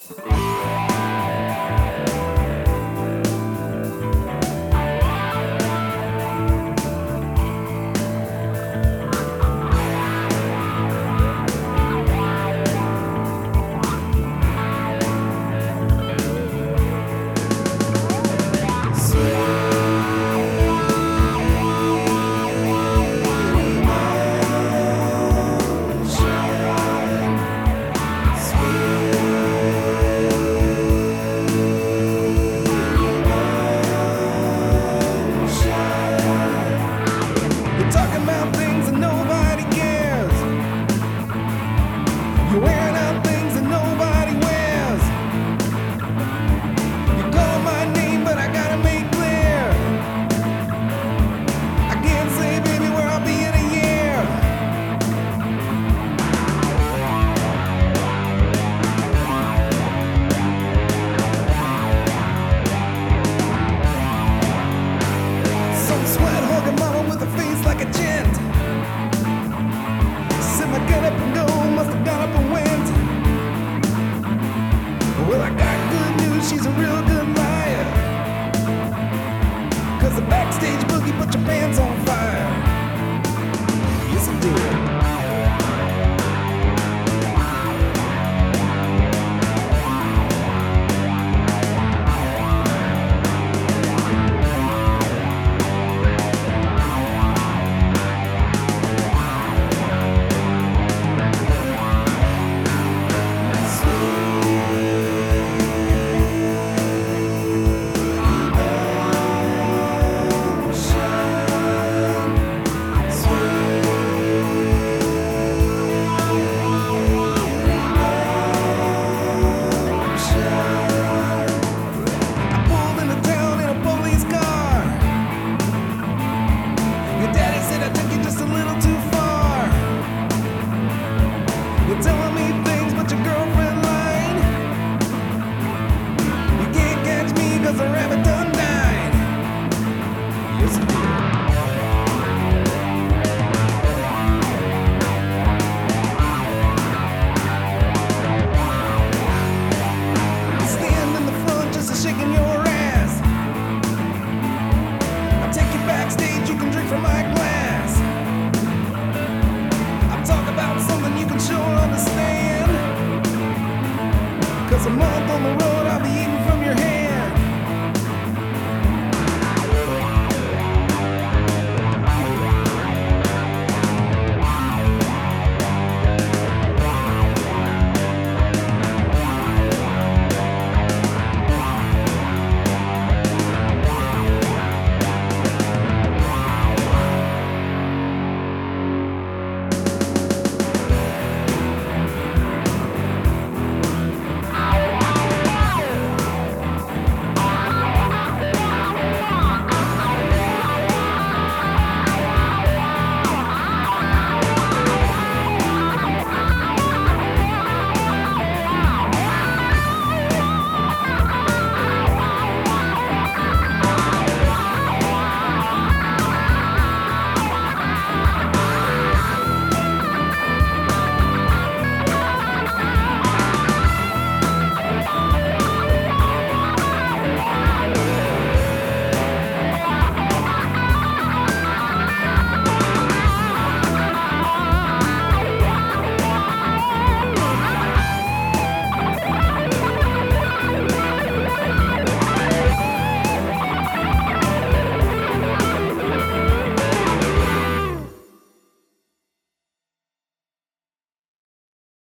You're talking about things that nobody cares. You're wearing out things that nobody wears. You call my name, but I gotta make clear I can't say, baby, where I'll be in a year. Some sweat hogging mama with a face like a gent. Said my get up and go, must have got up and went. Well, I got good news, she's a real good liar. 'Cause the backstage boogie put your pants on fire. Yes, it did. You're telling me things, but your girlfriend lying. You can't catch me 'cause the rabbit done died. Yes, it did. Stand in the front just a shaking your ass. I'll take you backstage, you can drink from my glass. I'll talk about something you can sure understand. 'Cause a month on the road